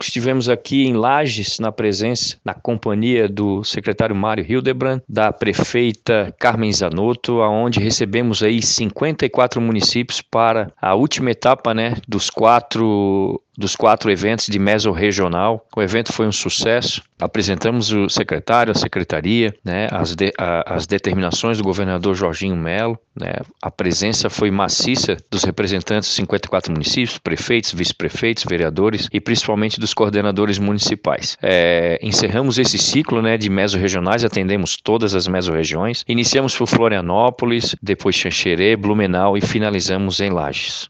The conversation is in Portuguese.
estivemos aqui em Lages, na companhia do secretário Mário Hildebrand, da prefeita Carmen Zanotto, onde recebemos aí 54 municípios para a última etapa, né, dos quatro eventos de mesorregional. O evento foi um sucesso. Apresentamos o secretário, a secretaria, né, as determinações do governador Jorginho Melo, né. A presença foi maciça dos representantes dos 54 municípios, prefeitos, vice-prefeitos, vereadores e principalmente dos coordenadores municipais. Encerramos esse ciclo, né, de mesorregionais, atendemos todas as mesorregiões. Iniciamos por Florianópolis, depois Xanxerê, Blumenau e finalizamos em Lages.